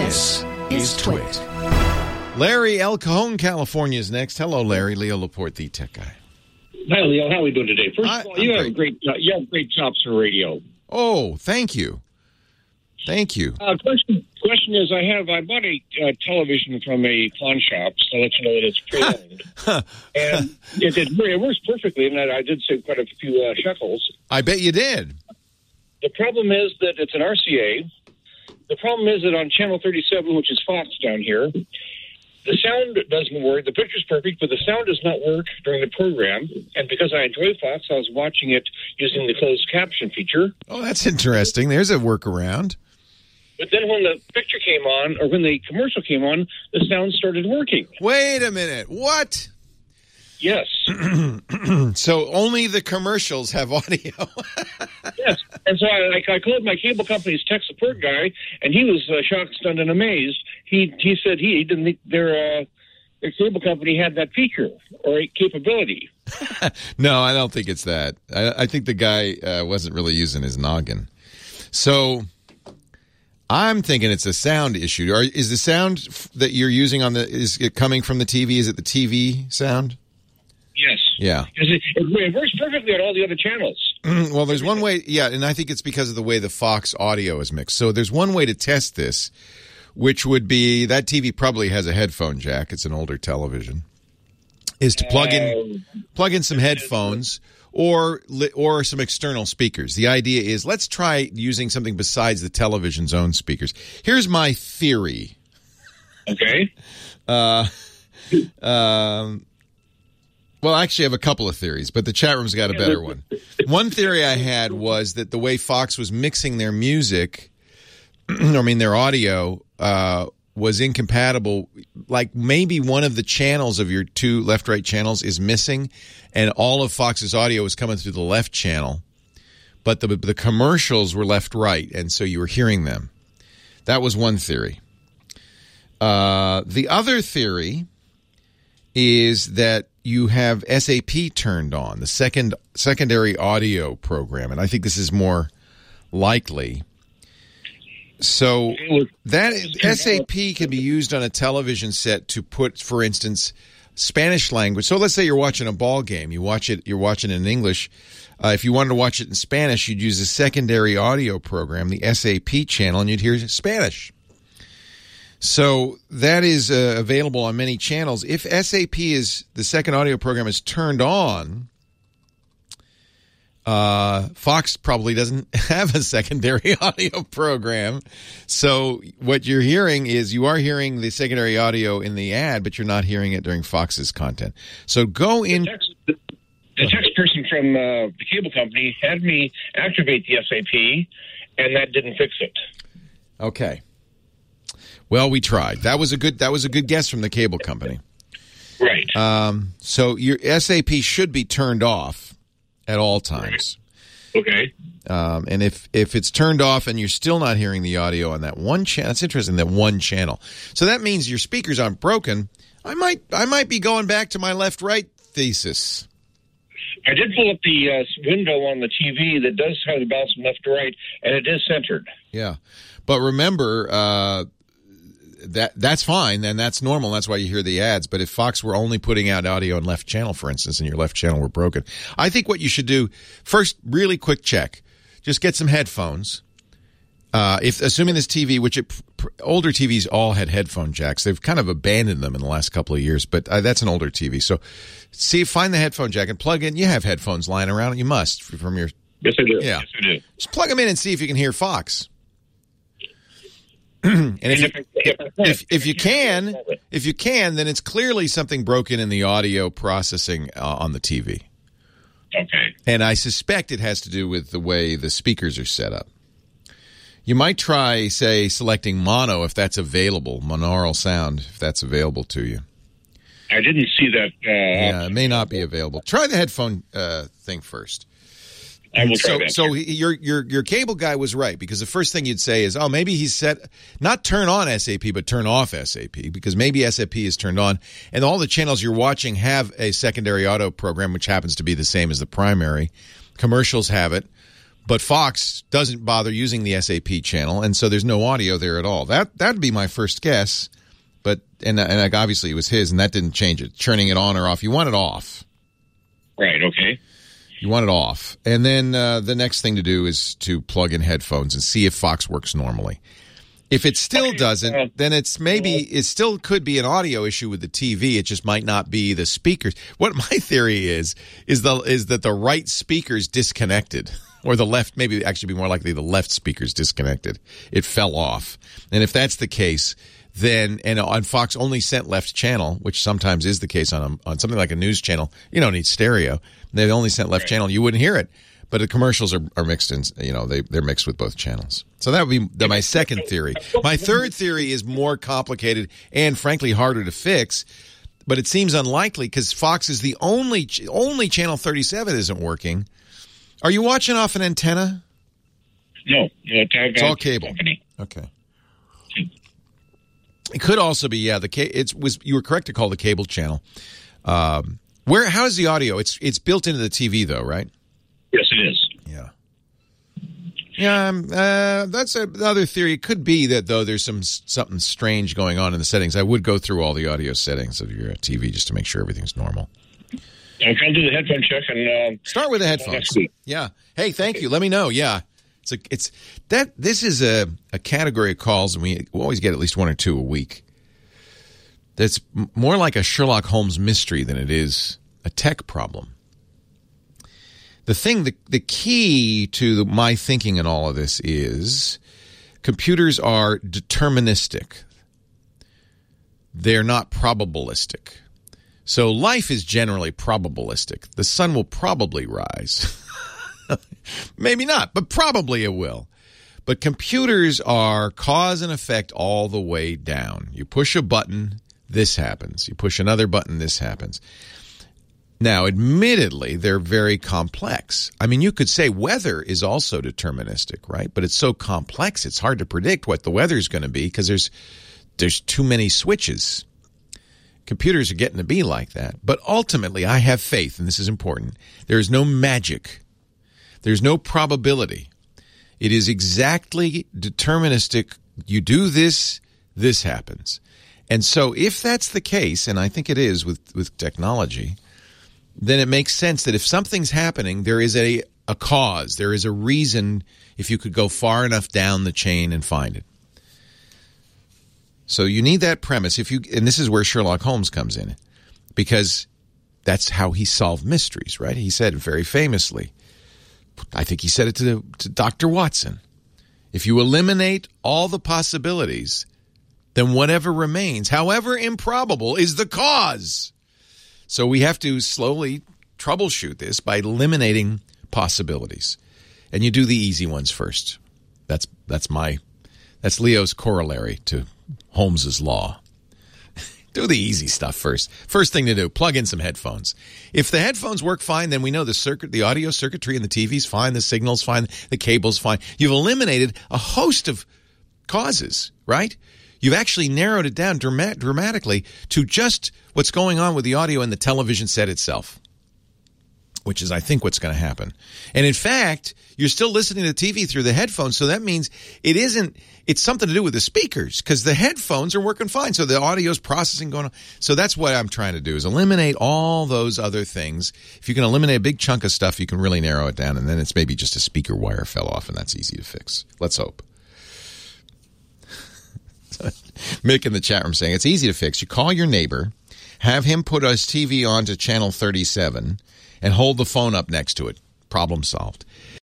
This is Twit. Larry El Cajon, California is next. Hello, Larry. Leo Laporte, the tech guy. Hi, Leo. How are we doing today? First of all, you have great chops for radio. Oh, thank you. Thank you. Question is, I bought a television from a pawn shop, so let you know that it's pre-owned. And it works perfectly, and I did save quite a few shekels. I bet you did. The problem is that it's an RCA. The problem is that on channel 37, which is Fox down here, the sound doesn't work. The picture's perfect, but the sound does not work during the program. And because I enjoy Fox, I was watching it using the closed caption feature. Oh, that's interesting. There's a workaround. But then when the picture came on, or when the commercial came on, the sound started working. Wait a minute. What? Yes. So only the commercials have audio. Yes. And so I called my cable company's tech support guy, and he was shocked, stunned, and amazed. He said he didn't think their cable company had that feature or capability. No, I don't think it's that. I think the guy wasn't really using his noggin. So I'm thinking it's a sound issue. Is the sound that you're using is it coming from the TV? Is it the TV sound? Yes. Yeah. It works perfectly on all the other channels. Well, there's one way, yeah, and I think it's because of the way the Fox audio is mixed. So there's one way to test this, which would be that TV probably has a headphone jack. It's an older television. Is to plug in some headphones or some external speakers. The idea is let's try using something besides the television's own speakers. Here's my theory. Okay. Well, actually, I have a couple of theories, but the chat room's got a better one. One theory I had was that the way Fox was mixing their music, their audio, was incompatible. Like maybe one of the channels of your two left-right channels is missing, and all of Fox's audio was coming through the left channel, but the commercials were left-right, and so you were hearing them. That was one theory. The other theory is that you have SAP turned on, the secondary audio program, and I think this is more likely. So that SAP can be used on a television set to put, for instance, Spanish language. So let's say you're watching a ball game. You're watching it in English. If you wanted to watch it in Spanish, you'd use a secondary audio program, the SAP channel, and you'd hear Spanish. So that is available on many channels. If SAP the second audio program is turned on, Fox probably doesn't have a secondary audio program. So what you're hearing is you are hearing the secondary audio in the ad, but you're not hearing it during Fox's content. So go in. The text person from the cable company had me activate the SAP, and that didn't fix it. Okay. Well, we tried. That was a good guess from the cable company. Right. So your SAP should be turned off at all times. Right. Okay. And if it's turned off and you're still not hearing the audio on that one channel, that's interesting, that one channel. So that means your speakers aren't broken. I might be going back to my left-right thesis. I did pull up the window on the TV that does have the balance from left to right, and it is centered. Yeah. But remember, that's fine, and that's normal. That's why you hear the ads. But if Fox were only putting out audio in left channel, for instance, and your left channel were broken, I think what you should do first, really quick check, just get some headphones. Assuming this TV, older TVs all had headphone jacks, they've kind of abandoned them in the last couple of years. But that's an older TV, so find the headphone jack and plug in. You have headphones lying around. You must from your. Yes, I do. Yeah, yes, I do. Just plug them in and see if you can hear Fox. And if you can, then it's clearly something broken in the audio processing on the TV. Okay. And I suspect it has to do with the way the speakers are set up. You might try, say, selecting mono if that's available, monaural sound if that's available to you. I didn't see that. Yeah, it may not be available. Try the headphone thing first. I will try that. So your cable guy was right, because the first thing you'd say is, oh, maybe he's set, not turn on SAP, but turn off SAP, because maybe SAP is turned on, and all the channels you're watching have a secondary audio program, which happens to be the same as the primary. Commercials have it, But Fox doesn't bother using the SAP channel, and so there's no audio there at all. That'd be my first guess. But and obviously it was his, and that didn't change it. Turning it on or off, you want it off. Right. Okay. You want it off, and then the next thing to do is to plug in headphones and see if Fox works normally. If it still doesn't, then it still could be an audio issue with the TV. It just might not be the speakers. What my theory is that the right speaker's disconnected, or the left, maybe actually be more likely the left speaker's disconnected. It fell off. And if that's the case, then, and on Fox only sent left channel, which sometimes is the case on something like a news channel, you don't need stereo. They only sent left channel, you wouldn't hear it. But the commercials are mixed in, they're mixed with both channels. So that would be my second theory. My third theory is more complicated and, frankly, harder to fix. But it seems unlikely because Fox is the only Channel 37 isn't working. Are you watching off an antenna? No. It's all cable. Company. Okay. It could also be, you were correct to call the cable channel. How is the audio? It's built into the TV, though, right? Yes, it is. Yeah. Yeah, that's another theory. It could be that, though, there's something strange going on in the settings. I would go through all the audio settings of your TV just to make sure everything's normal. I'll do the headphone check and start with the headphones. Next week. Yeah. Hey, thank you. Let me know. Yeah. This is a category of calls, and we always get at least one or two a week. That's more like a Sherlock Holmes mystery than it is a tech problem. The key to my thinking in all of this is computers are deterministic. They're not probabilistic. So life is generally probabilistic. The sun will probably rise. Maybe not, but probably it will. But computers are cause and effect all the way down. You push a button, this happens. You push another button, this happens. Now, admittedly, they're very complex. I mean, you could say weather is also deterministic, right? But it's so complex, it's hard to predict what the weather's going to be because there's too many switches. Computers are getting to be like that. But ultimately, I have faith, and this is important. There is no magic. There's no probability. It is exactly deterministic. You do this, this happens. And so if that's the case, and I think it is with technology, then it makes sense that if something's happening, there is a cause. There is a reason if you could go far enough down the chain and find it. So you need that premise. And this is where Sherlock Holmes comes in, because that's how he solved mysteries, right? He said very famously, I think he said it to Dr. Watson, if you eliminate all the possibilities, then whatever remains, however improbable, is the cause. So we have to slowly troubleshoot this by eliminating possibilities. And you do the easy ones first. That's Leo's corollary to Holmes's law. Do the easy stuff first. First thing to do, plug in some headphones. If the headphones work fine, then we know the audio circuitry in the TV's fine, the signal's fine, the cable's fine. You've eliminated a host of causes, right? You've actually narrowed it down dramatically to just what's going on with the audio in the television set itself, which is, I think, what's going to happen. And in fact, you're still listening to TV through the headphones, so that means it's something to do with the speakers, because the headphones are working fine, so the audio's processing going on. So that's what I'm trying to do, is eliminate all those other things. If you can eliminate a big chunk of stuff, you can really narrow it down, and then it's maybe just a speaker wire fell off, and that's easy to fix. Let's hope. Mick in the chat room saying, it's easy to fix. You call your neighbor, have him put his TV on to channel 37, and hold the phone up next to it. Problem solved.